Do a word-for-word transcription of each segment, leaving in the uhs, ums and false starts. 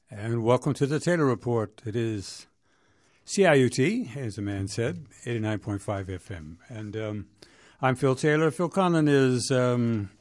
And welcome to the Taylor Report. It is C I U T, as the man said, eighty-nine point five F M. And um, I'm Phil Taylor. Phil Conlon is um,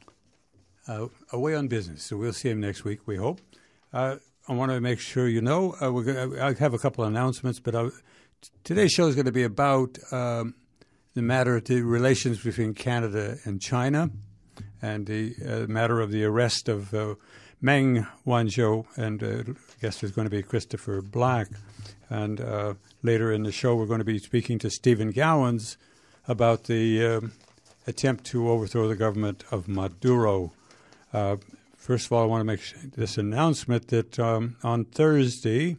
uh, away on business, so we'll see him next week, we hope. Uh, I want to make sure you know, uh, we're gonna, I have a couple of announcements, but I, today's show is going to be about um, the matter of the relations between Canada and China and the uh, matter of the arrest of uh, Meng Wanzhou, and uh, I guess there's going to be Christopher Black. And uh, later in the show, we're going to be speaking to Stephen Gowans about the uh, attempt to overthrow the government of Maduro. Uh, first of all, I want to make this announcement that um, on Thursday,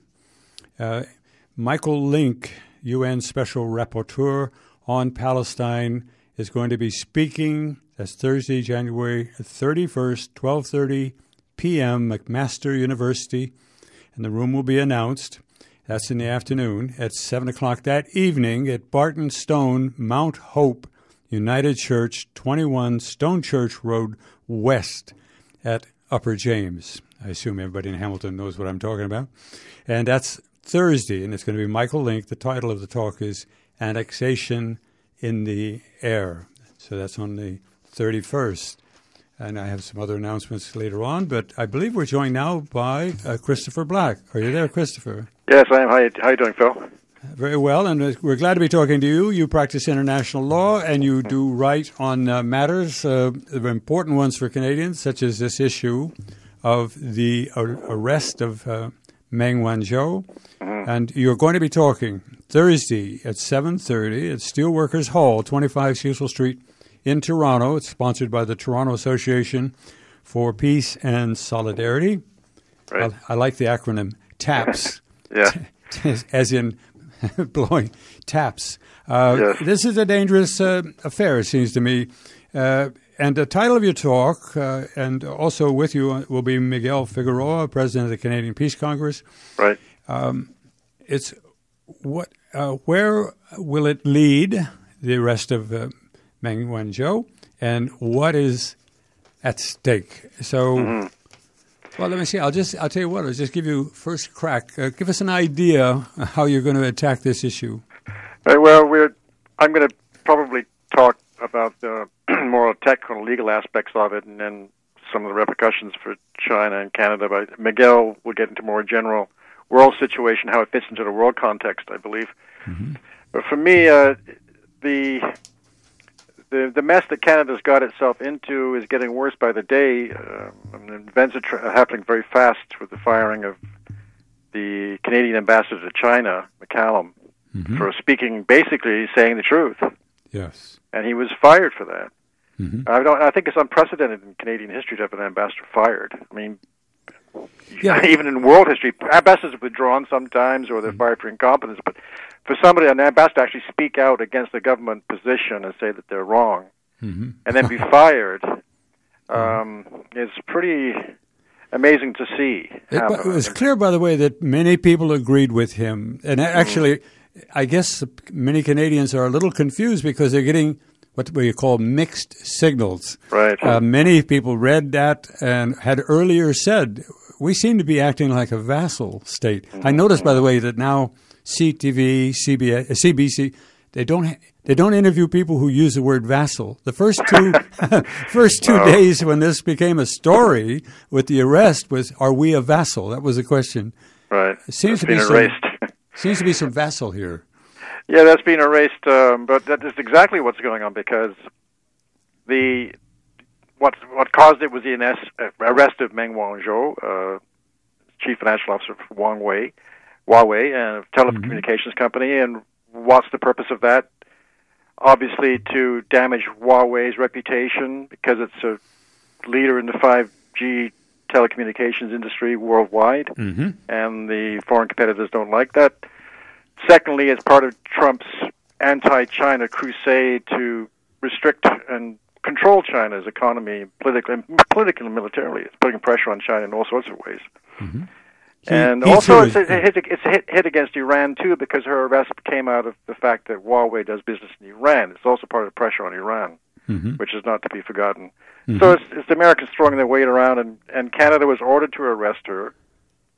uh, Michael Link, U N Special Rapporteur on Palestine, is going to be speaking. That's Thursday, January thirty-first, twelve thirty p.m., McMaster University, and the room will be announced. That's in the afternoon at seven o'clock that evening at Barton Stone, Mount Hope United Church, twenty-one Stone Church Road West at Upper James. I assume everybody in Hamilton knows what I'm talking about. And that's Thursday, and it's going to be Michael Link. The title of the talk is Annexation in the Air. So that's on the thirty-first. And I have some other announcements later on, but I believe we're joined now by uh, Christopher Black. Are you there, Christopher? Yes, I am. How are you, how you doing, Phil? Very well, and we're glad to be talking to you. You practice international law, and you do write on uh, matters, uh, important ones for Canadians, such as this issue of the uh, arrest of uh, Meng Wanzhou. Mm-hmm. And you're going to be talking Thursday at seven thirty at Steelworkers Hall, twenty-five Cecil Street, in Toronto. It's sponsored by the Toronto Association for Peace and Solidarity. Right. I, I like the acronym TAPS. Yeah. As in blowing taps. Uh, yes. This is a dangerous uh, affair, it seems to me. Uh, and the title of your talk, uh, and also with you will be Miguel Figueroa, President of the Canadian Peace Congress. Right. Um, it's what? Uh, where will it lead, the arrest of uh, Meng Wanzhou, and what is at stake? So, mm-hmm. well, let me see. I'll just, I'll tell you what, I'll just give you first crack. Uh, give us an idea how you're going to attack this issue. Right, well, we're, I'm going to probably talk about the more technical legal aspects of it and then some of the repercussions for China and Canada. But Miguel will get into more general world situation, how it fits into the world context, I believe. Mm-hmm. But for me, uh, the... The the mess that Canada's got itself into is getting worse by the day. Uh, I mean, events are tra- happening very fast with the firing of the Canadian ambassador to China, McCallum, mm-hmm. for speaking, basically saying the truth. Yes. And he was fired for that. Mm-hmm. I don't. I think it's unprecedented in Canadian history to have an ambassador fired. I mean, yeah. Even in world history, ambassadors are withdrawn sometimes or they're mm-hmm. fired for incompetence, but for somebody, an ambassador to actually speak out against the government position and say that they're wrong, mm-hmm. and then be fired, um, is pretty amazing to see. It, it was clear, by the way, that many people agreed with him. And actually, mm-hmm. I guess many Canadians are a little confused because they're getting what we call mixed signals. Right. Uh, many people read that and had earlier said, we seem to be acting like a vassal state. Mm-hmm. I noticed, by the way, that now C T V, C B S, C B C, they don't they don't interview people who use the word vassal. The first two first two wow. days when this became a story with the arrest was, are we a vassal? That was the question. Right. It seems that's to be been some, erased. seems to be some vassal here. Yeah, that's been erased, um, but that is exactly what's going on because the what what caused it was the arrest of Meng Wanzhou, uh, chief financial officer for Huawei. Huawei, a telecommunications mm-hmm. company, and what's the purpose of that? Obviously, to damage Huawei's reputation because it's a leader in the five G telecommunications industry worldwide, mm-hmm. and the foreign competitors don't like that. Secondly, as part of Trump's anti-China crusade to restrict and control China's economy politically, politically and militarily, it's putting pressure on China in all sorts of ways. Mm-hmm. He, and he also, it's a, hit, it's a hit, hit against Iran, too, because her arrest came out of the fact that Huawei does business in Iran. It's also part of the pressure on Iran, mm-hmm. which is not to be forgotten. Mm-hmm. So it's, it's the Americans throwing their weight around, and, and Canada was ordered to arrest her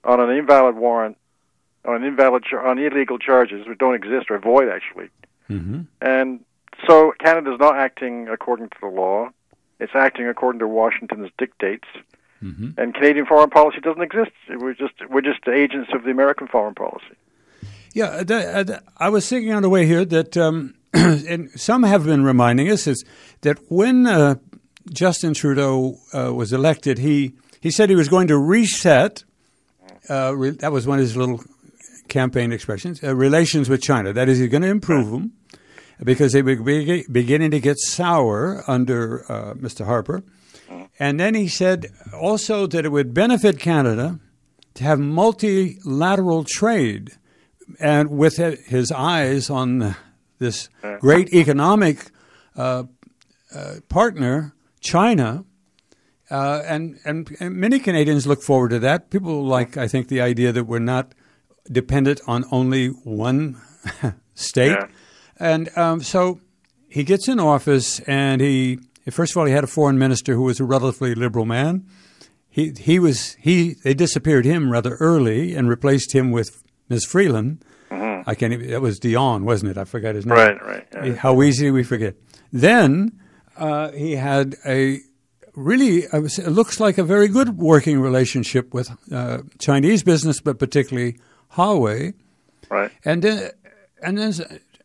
on an invalid warrant, on an invalid char- on illegal charges which don't exist or void actually. Mm-hmm. And so Canada's not acting according to the law. It's acting according to Washington's dictates. Mm-hmm. And Canadian foreign policy doesn't exist. We're just we're just agents of the American foreign policy. Yeah, th- th- I was thinking on the way here that, um, and some have been reminding us, is that when uh, Justin Trudeau uh, was elected, he, he said he was going to reset, uh, re- that was one of his little campaign expressions, uh, relations with China. That is, he's going to improve them because they were be- beginning to get sour under uh, Mister Harper. And then he said also that it would benefit Canada to have multilateral trade, and with his eyes on this great economic uh, uh, partner, China, uh, and, and and many Canadians look forward to that. People like, I think, the idea that we're not dependent on only one state. Yeah. And um, so he gets in office, and he first of all he had a foreign minister who was a relatively liberal man. He he was he they disappeared him rather early and replaced him with Miz Freeland. Mm-hmm. I can't even, that was Dion, wasn't it? I forgot his name. Right, right. Yeah. How easy we forget. Then uh, he had a really, uh, it looks like a very good working relationship with uh, Chinese business, but particularly Huawei. Right. And then, and then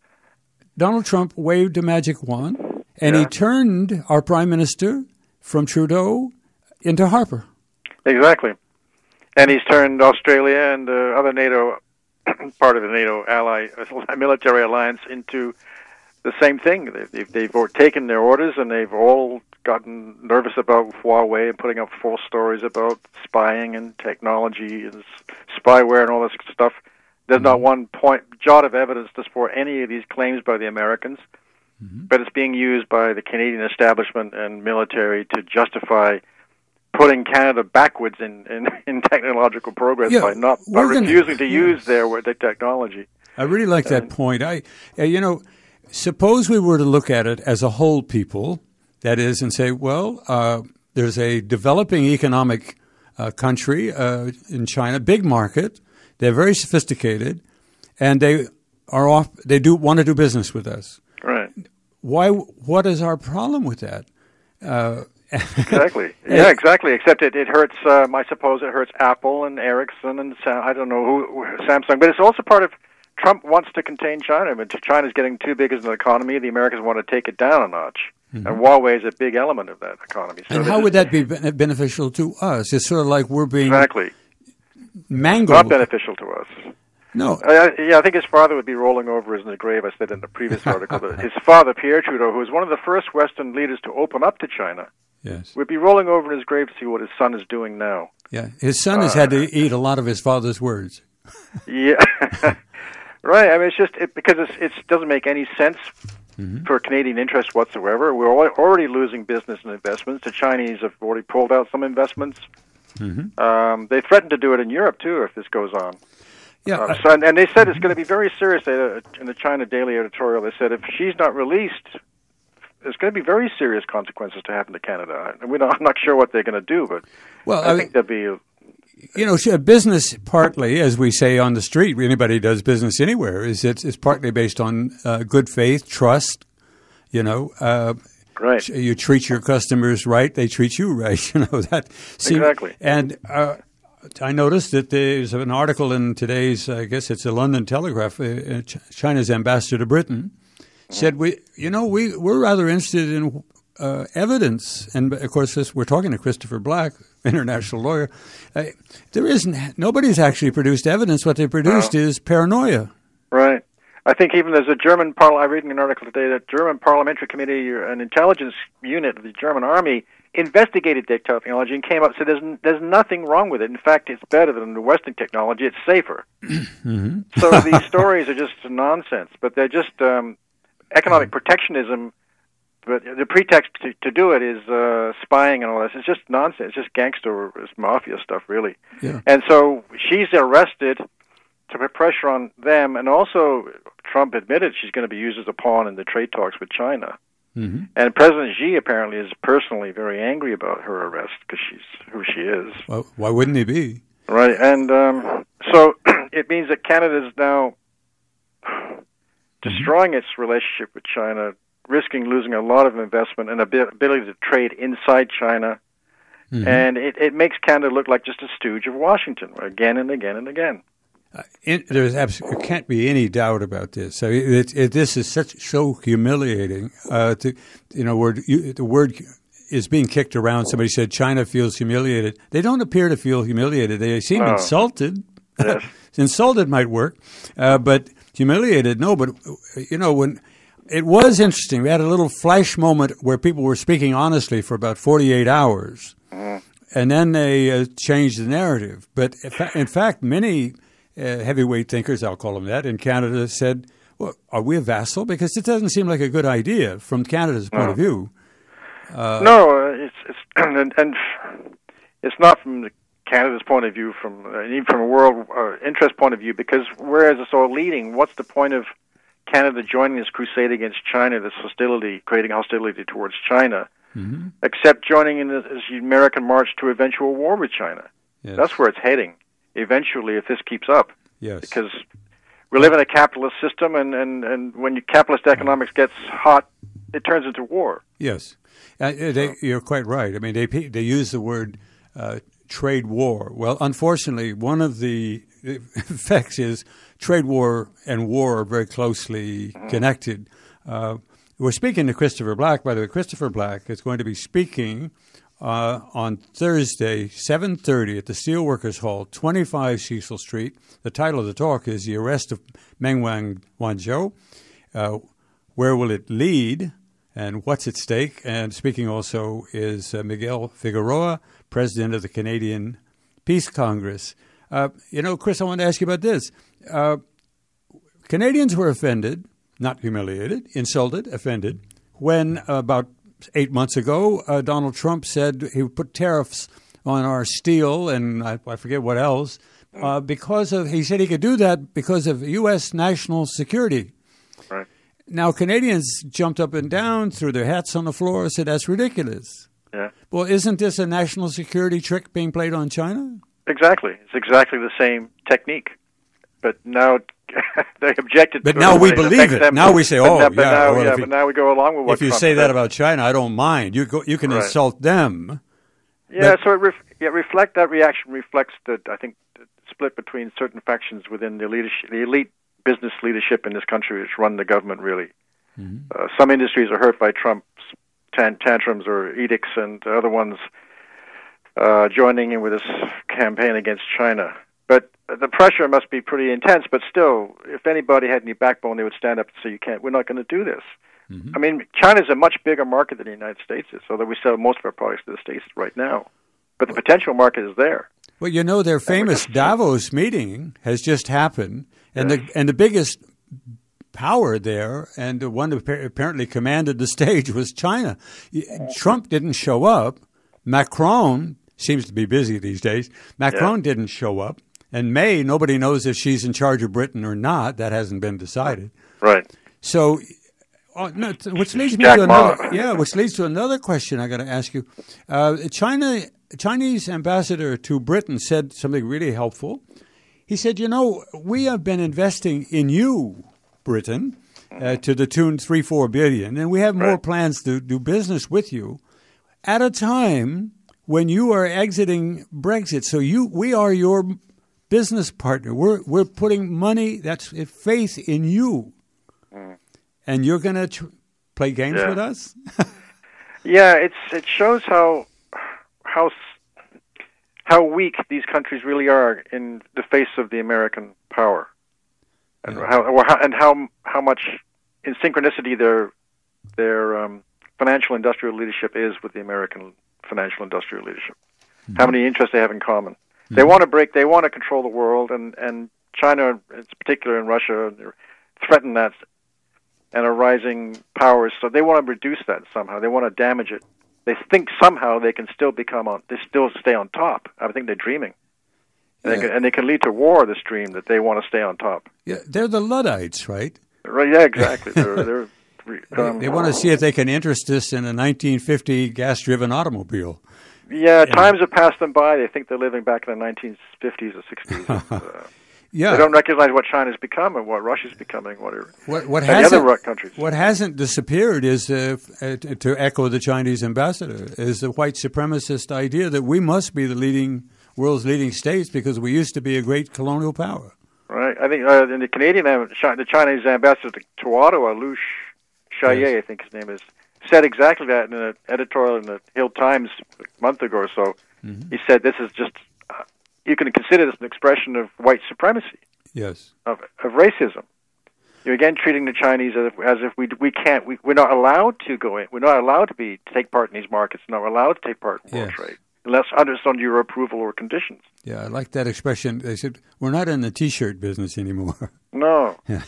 Donald Trump waved a magic wand, and yeah. he turned our prime minister from Trudeau into Harper. Exactly. And he's turned Australia and uh, other NATO, part of the NATO ally, uh, military alliance into the same thing. They've, they've, they've taken their orders, and they've all gotten nervous about Huawei and putting up false stories about spying and technology and spyware and all this stuff. There's mm-hmm. not one point, jot of evidence to support any of these claims by the Americans, mm-hmm. but it's being used by the Canadian establishment and military to justify putting Canada backwards in, in, in technological progress yeah, by not by refusing gonna, to use yes. their, their technology. I really like that and, point. I, uh, you know, suppose we were to look at it as a whole people, that is, and say, well, uh, there's a developing economic uh, country uh, in China, big market. They're very sophisticated, and they are off. They do want to do business with us. Right. Why? What is our problem with that? Uh, exactly. Yeah, exactly. Except it, it hurts. Um, I suppose it hurts Apple and Ericsson and Sam, I don't know who Samsung. But it's also part of Trump wants to contain China. I mean, China's getting too big as an economy. The Americans want to take it down a notch. Mm-hmm. And Huawei is a big element of that economy. So and how would that be beneficial to us? It's sort of like we're being exactly mangled. Not beneficial to us. No. I, yeah, I think his father would be rolling over in his grave. I said in the previous article that his father, Pierre Trudeau, who was one of the first Western leaders to open up to China, yes, would be rolling over in his grave to see what his son is doing now. Yeah, his son uh, has had to eat a lot of his father's words. Yeah, right. I mean, it's just it, because it's, it doesn't make any sense mm-hmm. for Canadian interest whatsoever. We're already losing business and investments. The Chinese have already pulled out some investments. Mm-hmm. Um, they threatened to do it in Europe too if this goes on. Yeah, uh, so, and, and they said it's going to be very serious. They, uh, in the China Daily editorial, they said if she's not released, there's going to be very serious consequences to happen to Canada. And we don't, I'm not sure what they're going to do, but well, I, I think there'll be. A, you know, business partly, as we say on the street, anybody does business anywhere, is it's, it's partly based on uh, good faith, trust. You know, uh, right? You treat your customers right; they treat you right. You know that See, exactly. And uh, I noticed that there's an article in today's, I guess it's a London Telegraph. Uh, China's ambassador to Britain said, "We, you know, we we're rather interested in uh, evidence." And of course, this, we're talking to Christopher Black, international lawyer. Uh, there isn't. Nobody's actually produced evidence. What they produced no. is paranoia. Right. I think even there's a German, parl- I'm reading an article today that German parliamentary committee, an intelligence unit of the German army, investigated their technology and came up and said there's, there's nothing wrong with it. In fact, it's better than the Western technology. It's safer. Mm-hmm. So these stories are just nonsense, but they're just um, economic protectionism. But the pretext to, to do it is uh, spying and all this. It's just nonsense. It's just gangster, it's mafia stuff, really. Yeah. And so she's arrested to put pressure on them, and also Trump admitted she's going to be used as a pawn in the trade talks with China. Mm-hmm. And President Xi apparently is personally very angry about her arrest because she's who she is. Well, why wouldn't he be? Right, and um, so it means that Canada is now destroying its relationship with China, risking losing a lot of investment and ability to trade inside China. Mm-hmm. And it, it makes Canada look like just a stooge of Washington again and again and again. Uh, in, there's absolutely, there can't be any doubt about this. So it, it, it, this is such so humiliating. Uh, to, you know, word, you, the word is being kicked around. Somebody said China feels humiliated. They don't appear to feel humiliated. They seem no. insulted. Yes. Insulted might work, uh, but humiliated, no. But, you know, when it was interesting, we had a little flash moment where people were speaking honestly for about forty-eight hours. Mm-hmm. And then they uh, changed the narrative. But in fact, many uh, heavyweight thinkers, I'll call them that, in Canada said, well, are we a vassal? Because it doesn't seem like a good idea from Canada's point no. of view. Uh, no, it's, it's and, and it's not from the Canada's point of view, from uh, even from a world uh, interest point of view, because whereas it's all leading, what's the point of Canada joining this crusade against China, this hostility, creating hostility towards China? Mm-hmm. Except joining in this American march to eventual war with China. Yes. That's where it's heading, eventually, if this keeps up. Yes. Because we live in a capitalist system, and, and, and when you, capitalist economics gets hot, it turns into war. Yes. Uh, they, you're quite right. I mean, they they use the word uh, trade war. Well, unfortunately, one of the effects is trade war and war are very closely mm-hmm. connected. Uh, We're speaking to Christopher Black. By the way, Christopher Black is going to be speaking uh, on Thursday, seven thirty at the Steelworkers Hall, twenty-five Cecil Street. The title of the talk is The Arrest of Meng Wanzhou. Uh, where will it lead and what's at stake? And speaking also is uh, Miguel Figueroa, president of the Canadian Peace Congress. Uh, you know, Chris, I want to ask you about this. Uh, Canadians were offended, not humiliated, insulted, offended, when uh, about eight months ago, uh, Donald Trump said he would put tariffs on our steel and I, I forget what else, uh, because of, he said he could do that because of U S national security. Right. Now, Canadians jumped up and down, threw their hats on the floor, and said, that's ridiculous. Yeah. Well, isn't this a national security trick being played on China? Exactly. It's exactly the same technique. But now they objected but to now it. we believe it. Them. Now we say, oh, but, but yeah. Now, well, yeah, you, but now we go along with what If you Trump say said. that about China, I don't mind. You go, you can right. insult them. Yeah, so it ref, yeah, reflect that reaction reflects the, I think, the split between certain factions within the leadership, the elite business leadership in this country, which run the government, really. Mm-hmm. Uh, some industries are hurt by Trump's tan- tantrums or edicts, and other ones uh, joining in with this campaign against China. But the pressure must be pretty intense. But still, if anybody had any backbone, they would stand up and say, "You can't. We're not going to do this." Mm-hmm. I mean, China's a much bigger market than the United States is, although we sell most of our products to the States right now. But the potential market is there. Well, you know, their famous Davos meeting has just happened, and yes. the and the biggest power there, and the one that apparently commanded the stage, was China. Trump didn't show up. Macron seems to be busy these days. Macron yeah. didn't show up. And May, nobody knows if she's in charge of Britain or not. That hasn't been decided. Right. So, uh, no, which leads me Jack to another. Ma. Yeah, which leads to another question I got to ask you. Uh, China, Chinese ambassador to Britain said something really helpful. He said, "You know, we have been investing in you, Britain, uh, to the tune three, four billion, and we have more right. plans to do business with you at a time when you are exiting Brexit. So you, we are your business partner. We're we're putting money, that's faith in you, mm. and you're going to tr- play games yeah. with us." Yeah, it's it shows how how how weak these countries really are in the face of the American power, and yeah. how, or how and how how much in synchronicity their their um, financial industrial leadership is with the American financial industrial leadership. Mm-hmm. How many interests they have in common. Mm-hmm. They want to break. They want to control the world, and, and China, in particular, and Russia, threaten that, and are rising powers. So they want to reduce that somehow. They want to damage it. They think somehow they can still become on. They still stay on top. I think they're dreaming, and, yeah. they, can, and they can lead to war. This dream that they want to stay on top. Yeah, they're the Luddites, right? Right. Yeah, exactly. they're, they're um, they, they want to see if they can interest us in a nineteen fifty gas-driven automobile. Yeah, times have passed them by. They think they're living back in the nineteen fifties or sixties. And, uh, yeah. They don't recognize what China's become and what Russia's becoming. What are what, what and the hasn't, other countries. What hasn't disappeared is, uh, uh, to echo the Chinese ambassador, is the white supremacist idea that we must be the leading world's leading states because we used to be a great colonial power. Right. I think uh, in the Canadian, the Chinese ambassador to, to Ottawa, Liu Xiaoye, yes. I think his name is, said exactly that in an editorial in the Hill Times a month ago or so. Mm-hmm. He said this is just, uh, you can consider this an expression of white supremacy. Yes. Of, of racism. You're again treating the Chinese as if, as if we we can't, we, we're not allowed to go in, we're not allowed to be to take part in these markets, not allowed to take part in world yes. trade, unless under, under your approval or conditions. Yeah, I like that expression. They said, we're not in the T-shirt business anymore. No. and,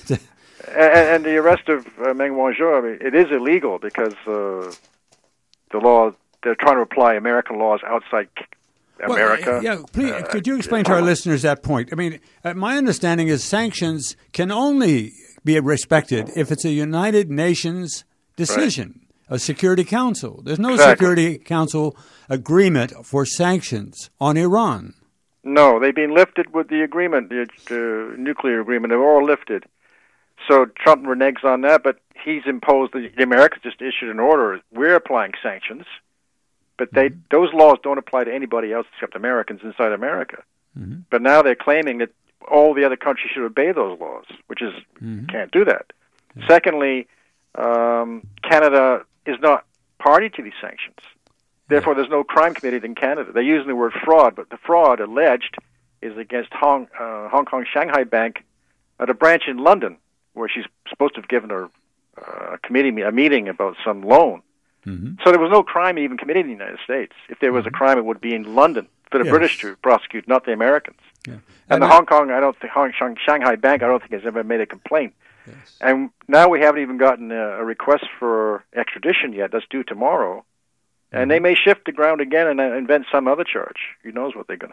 and the arrest of uh, Meng Wanzhou, I mean, it is illegal because uh, the law, they're trying to apply American laws outside America. Well, yeah, please, uh, could you explain to our listeners that point? I mean, uh, my understanding is sanctions can only be respected if it's a United Nations decision, right. a Security Council. There's no exactly. Security Council agreement for sanctions on Iran. No, they've been lifted with the agreement, the uh, nuclear agreement. They're all lifted. So Trump reneges on that, but he's imposed, the, the Americans just issued an order. We're applying sanctions, but they mm-hmm. those laws don't apply to anybody else except Americans inside America. Mm-hmm. But now they're claiming that all the other countries should obey those laws, which is, mm-hmm. can't do that. Yeah. Secondly, um, Canada is not party to these sanctions. Therefore, there's no crime committed in Canada. They're using the word fraud, but the fraud alleged is against Hong, uh, Hong Kong Shanghai Bank at a branch in London, where she's supposed to have given her uh, committee a meeting about some loan. Mm-hmm. So there was no crime even committed in the United States. If there was mm-hmm. a crime, it would be in London for the yes. British to prosecute, not the Americans. Yeah. And, and the I, Hong Kong, I don't think Hong Kong Shanghai Bank, I don't think has ever made a complaint. Yes. And now we haven't even gotten a, a request for extradition yet. That's due tomorrow. And they may shift the ground again and uh, invent some other charge. Who knows what they're going to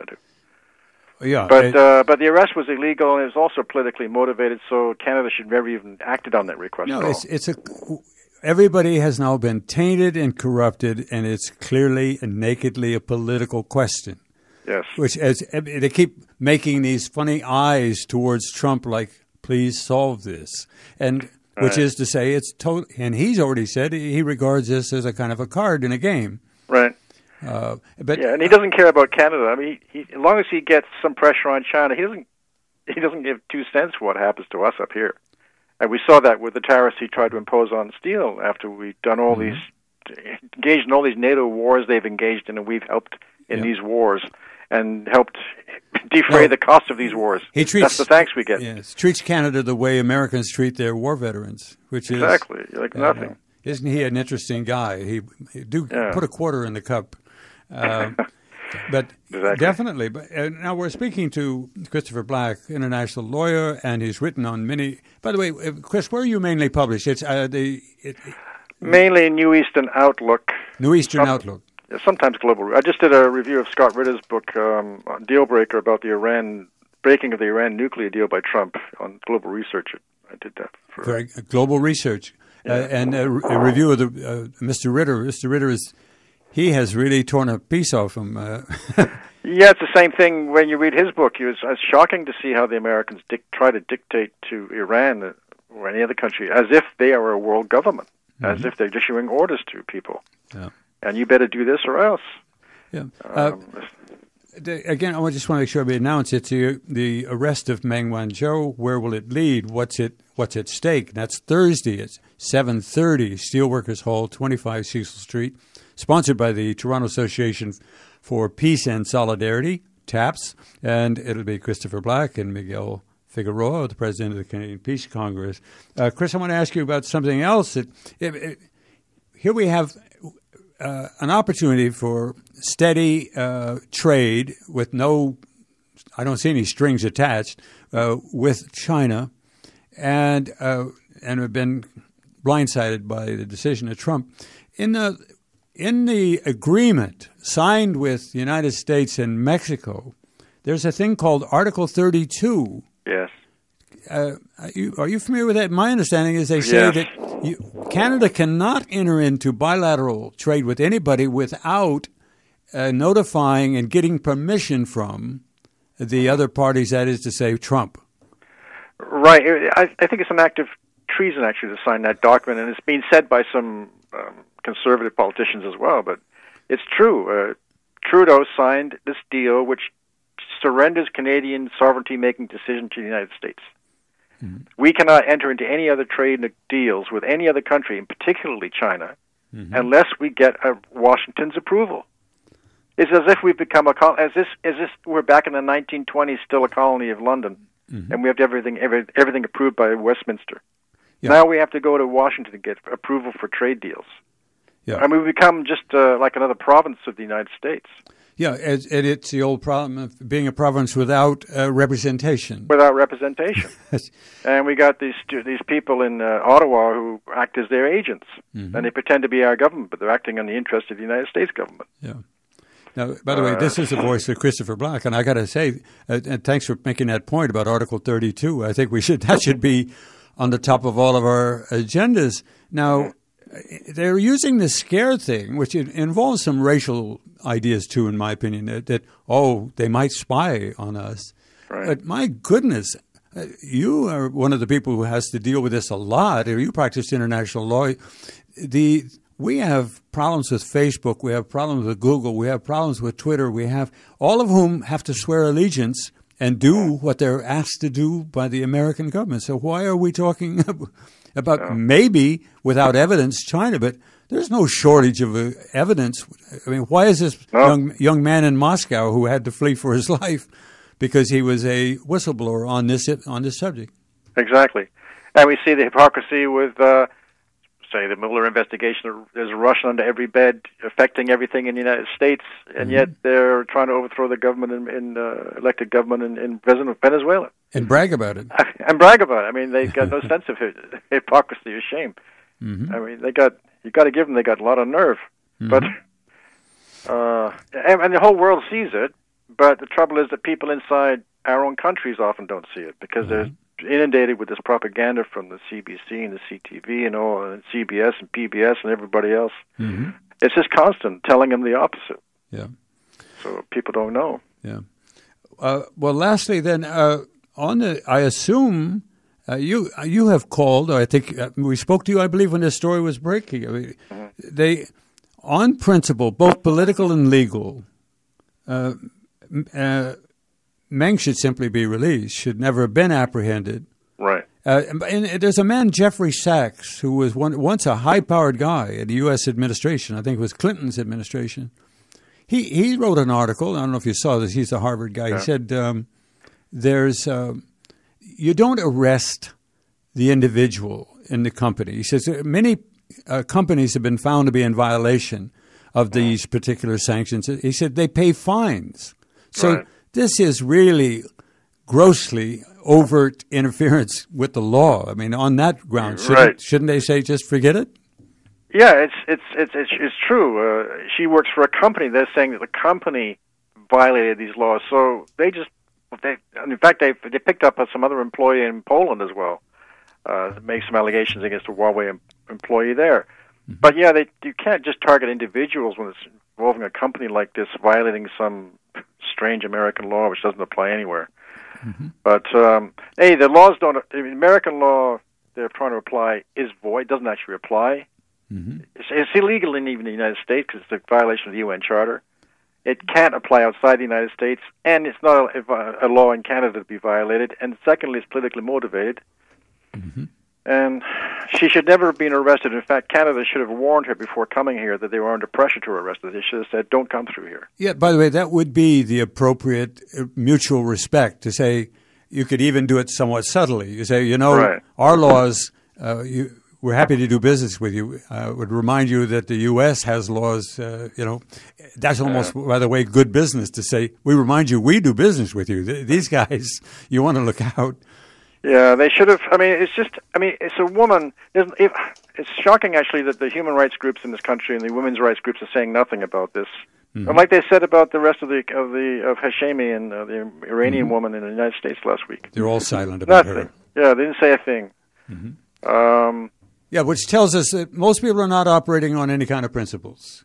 do? Yeah, but it, uh, but the arrest was illegal and it was also politically motivated. So Canada should never even acted on that request. No, at all. it's it's a. Everybody has now been tainted and corrupted, and it's clearly and nakedly a political question. Yes. Which as they keep making these funny eyes towards Trump, like, please solve this, and. Which right. is to say, it's total, and he's already said he regards this as a kind of a card in a game. Right. Uh, but yeah, and he doesn't care about Canada. I mean, he, he, as long as he gets some pressure on China, he doesn't. He doesn't give two cents for what happens to us up here. And we saw that with the tariffs he tried to impose on steel after we'd done all mm-hmm. these, engaged in all these NATO wars they've engaged in, and we've helped in yep. these wars and helped defray no, the cost of these wars. He treats, That's the thanks we get. Yes, treats Canada the way Americans treat their war veterans, which is exactly like uh, nothing. Isn't he an interesting guy? He, he do yeah. put a quarter in the cup, uh, but exactly. definitely. But uh, now we're speaking to Christopher Black, international lawyer, and he's written on many. By the way, Chris, where are you mainly published? It's uh, the it, mainly New Eastern Outlook. New Eastern um, Outlook. Sometimes Global. I just did a review of Scott Ritter's book, um, Deal Breaker, about the Iran breaking of the Iran nuclear deal by Trump on Global Research. I did that for Very, Global Research, yeah. uh, and a, a review of the uh, Mister Ritter. Mister Ritter is he has really torn a piece off him. Uh, yeah, it's the same thing when you read his book. It was, it's shocking to see how the Americans dic- try to dictate to Iran or any other country as if they are a world government, mm-hmm. as if they're issuing orders to people. Yeah. And you better do this or else. Yeah. Uh, um, the, again, I just want to make sure we announce it to you. The arrest of Meng Wanzhou, where will it lead? What's it? What's at stake? That's Thursday at seven thirty, Steelworkers Hall, twenty-five Cecil Street, sponsored by the Toronto Association for Peace and Solidarity, TAPS, and it'll be Christopher Black and Miguel Figueroa, the president of the Canadian Peace Congress. Uh, Chris, I want to ask you about something else. That, it, it, here we have... Uh, an opportunity for steady uh, trade with no, I don't see any strings attached, uh, with China, and uh, and have been blindsided by the decision of Trump. In the in the agreement signed with the United States and Mexico, there's a thing called Article thirty-two. Yes. Uh, are, you, are you familiar with that? My understanding is they say yes. that you, Canada cannot enter into bilateral trade with anybody without uh, notifying and getting permission from the other parties, that is to say, Trump. Right. I, I think it's an act of treason, actually, to sign that document, and it's been said by some um, conservative politicians as well, but it's true. Uh, Trudeau signed this deal which surrenders Canadian sovereignty-making decision to the United States. Mm-hmm. We cannot enter into any other trade deals with any other country, and particularly China, mm-hmm. unless we get a Washington's approval. It's as if we've become a col- as this as this we're back in the nineteen twenties, still a colony of London, mm-hmm. and we have everything every, everything approved by Westminster. Yeah. Now we have to go to Washington to get approval for trade deals. Yeah. I mean, we become just uh, like another province of the United States. Yeah, and it's the old problem of being a province without uh, representation. Without representation. And we got these these people in uh, Ottawa who act as their agents, mm-hmm. and they pretend to be our government, but they're acting in the interest of the United States government. Yeah. Now, by the uh, way, this is the voice of Christopher Black, and I got to say, uh, and thanks for making that point about Article thirty-two. I think we should that should be on the top of all of our agendas. Now, they're using the scare thing, which involves some racial ideas too, in my opinion, that, that oh, they might spy on us. Right. But my goodness, you are one of the people who has to deal with this a lot, or you practice international law. The we have problems with Facebook, we have problems with Google, we have problems with Twitter, we have all of whom have to swear allegiance and do what they're asked to do by the American government. So why are we talking about yeah. maybe, without evidence, China? But there's no shortage of uh, evidence. I mean, why is this no. young young man in Moscow who had to flee for his life because he was a whistleblower on this on this subject? Exactly. And we see the hypocrisy with, uh, say, the Mueller investigation. There's a Russian under every bed affecting everything in the United States, and mm-hmm. yet they're trying to overthrow the government in, in uh, elected government in, in Venezuela. And brag about it. And brag about it. I mean, they've got no sense of hypocrisy or shame. Mm-hmm. I mean, they got, you got to give them, they got a lot of nerve. Mm-hmm. But, uh, and, and the whole world sees it, but the trouble is that people inside our own countries often don't see it because mm-hmm. they're inundated with this propaganda from the C B C and the C T V and all, and C B S and P B S and everybody else. Mm-hmm. It's just constant telling them the opposite. Yeah. So people don't know. Yeah. Uh, well, lastly, then, uh, on the, I assume uh, you you have called. I think uh, we spoke to you, I believe, when this story was breaking. I mean, mm-hmm. They, on principle, both political and legal, uh, uh, Meng should simply be released. Should never have been apprehended. Right. Uh, and there's a man, Jeffrey Sachs, who was one, once a high-powered guy in the U S administration. I think it was Clinton's administration. He he wrote an article. I don't know if you saw this. He's a Harvard guy. Yeah. He said um, there's uh, you don't arrest the individual in the company. He says many uh, companies have been found to be in violation of these particular sanctions. He said they pay fines. So right. This is really grossly overt interference with the law. I mean, on that ground, shouldn't, right. shouldn't they say just forget it? Yeah, it's it's it's it's, it's true. Uh, she works for a company. They're saying that the company violated these laws, so they just they. In fact, they they picked up some other employee in Poland as well. Uh, make some allegations against a Huawei em- employee there. Mm-hmm. But yeah, they you can't just target individuals when it's involving a company like this violating some strange American law which doesn't apply anywhere. Mm-hmm. But um, hey, the laws don't. I mean, American law they're trying to apply is void. Doesn't actually apply. Mm-hmm. It's, it's illegal in even the United States because it's a violation of the U N Charter. It can't apply outside the United States, and it's not a, a law in Canada to be violated. And secondly, it's politically motivated. Mm-hmm. And she should never have been arrested. In fact, Canada should have warned her before coming here that they were under pressure to arrest her. They should have said, don't come through here. Yeah, by the way, that would be the appropriate mutual respect to say you could even do it somewhat subtly. You say, you know, right. our laws, uh, you, we're happy to do business with you. I uh, would remind you that the U S has laws, uh, you know, that's almost, yeah. by the way, good business to say, we remind you we do business with you. Th- these guys, you want to look out. Yeah, they should have. I mean, it's just. I mean, it's a woman. It, it's shocking, actually, that the human rights groups in this country and the women's rights groups are saying nothing about this. Mm-hmm. And like they said about the rest of the of the of Hashemi and uh, the Iranian mm-hmm. woman in the United States last week. They're all silent about nothing. her. Yeah, they didn't say a thing. Mm-hmm. Um, yeah, which tells us that most people are not operating on any kind of principles.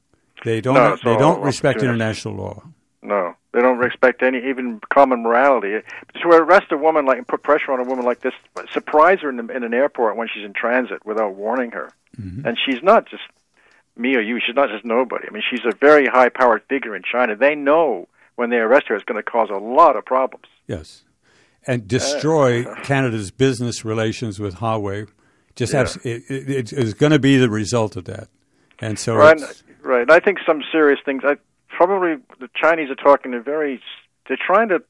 They don't. No, they don't respect international law. No, they don't respect any even common morality. To arrest a woman like and put pressure on a woman like this, surprise her in, the, in an airport when she's in transit without warning her, mm-hmm. and she's not just me or you. She's not just nobody. I mean, she's a very high-powered figure in China. They know when they arrest her, it's going to cause a lot of problems. Yes, and destroy uh, Canada's business relations with Huawei. Just yeah. have, it, it, it's going to be the result of that, and so right. It's, right. I think some serious things. I. Probably the Chinese are talking. They're very. They're trying to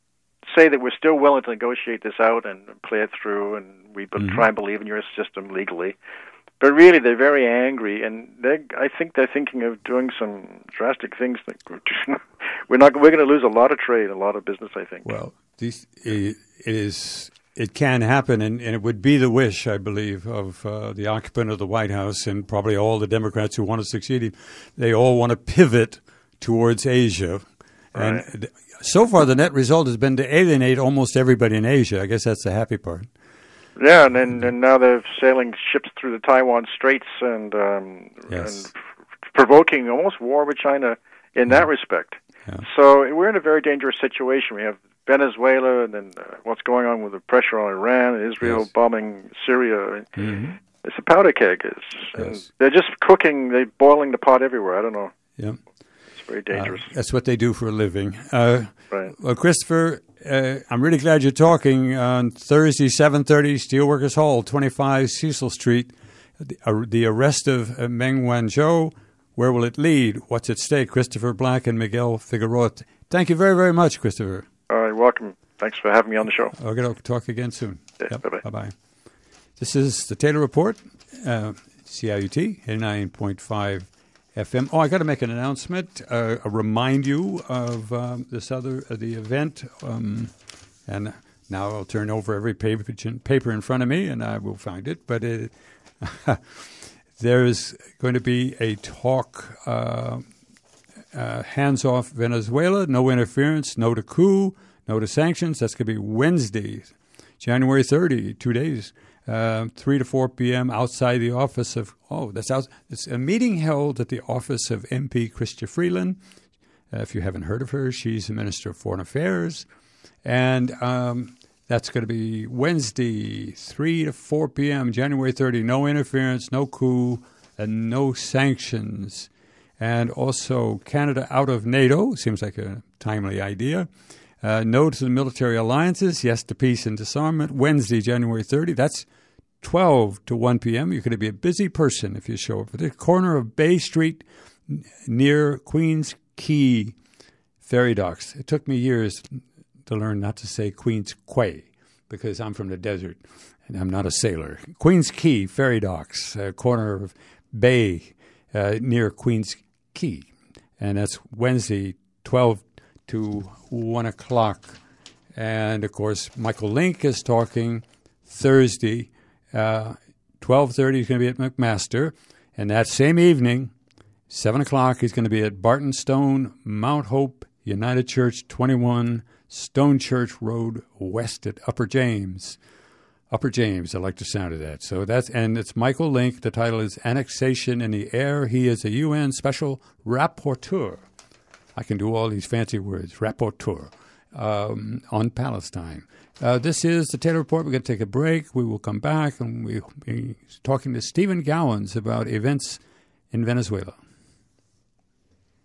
say that we're still willing to negotiate this out and play it through, and we mm-hmm. try and believe in your system legally. But really, they're very angry, and they. I think they're thinking of doing some drastic things. That we're not. We're going to lose a lot of trade, a lot of business. I think. Well, these, it is. It can happen, and, and it would be the wish, I believe, of uh, the occupant of the White House and probably all the Democrats who want to succeed him. They all want to pivot towards Asia. And right. so far the net result has been to alienate almost everybody in Asia. I guess that's the happy part. Yeah, and then and now they're sailing ships through the Taiwan Straits and, um, yes. and provoking almost war with China in yeah. that respect. Yeah. So we're in a very dangerous situation. We have Venezuela and then uh, what's going on with the pressure on Iran, and Israel yes. bombing Syria. Mm-hmm. It's a powder keg. It's, yes. They're just cooking, they're boiling the pot everywhere. I don't know. Yeah. Very dangerous. Uh, that's what they do for a living. Uh, right. Well, Christopher, uh, I'm really glad you're talking on Thursday, seven thirty, Steelworkers Hall, twenty-five Cecil Street. The, uh, the arrest of uh, Meng Wanzhou. Where will it lead? What's at stake? Christopher Black and Miguel Figueroa. Thank you very, very much, Christopher. All right, welcome. Thanks for having me on the show. We're going to talk again soon. Yeah, yep. Bye-bye. Bye-bye. This is the Taylor Report, uh, C I U T, eighty-nine point five F M. Oh, I got to make an announcement. Uh, a remind you of um, this other uh, the event, um, and now I'll turn over every paper paper in front of me, and I will find it. But it, there's going to be a talk, uh, uh, hands off Venezuela, no interference, no to coup, no to sanctions. That's going to be Wednesday, January thirtieth, two days. Uh, three to four p.m. outside the office of, oh, that's out. It's a meeting held at the office of M P Chrystia Freeland. Uh, if you haven't heard of her, she's the Minister of Foreign Affairs. And um, that's going to be Wednesday, three to four p.m., January thirtieth. No interference, no coup, and no sanctions. And also Canada out of NATO. Seems like a timely idea. Uh, no to the military alliances, yes to peace and disarmament. Wednesday, January thirtieth. That's twelve to one p.m. You're going to be a busy person if you show up at the corner of Bay Street n- near Queens Quay ferry docks. It took me years to learn not to say Queens Quay because I'm from the desert and I'm not a sailor. Queens Quay ferry docks, uh, corner of Bay uh, near Queens Quay. And that's Wednesday, twelve to one o'clock. And, of course, Michael Link is talking Thursday, uh, twelve thirty. He's going to be at McMaster. And that same evening, seven o'clock, he's going to be at Barton Stone, Mount Hope United Church, twenty-one Stone Church Road West at Upper James. Upper James, I like the sound of that. So that's, and it's Michael Link. The title is Annexation in the Air. He is a U N Special Rapporteur. I can do all these fancy words, rapporteur, um, on Palestine. Uh, this is the Taylor Report. We're going to take a break. We will come back, and we'll be talking to Stephen Gowans about events in Venezuela.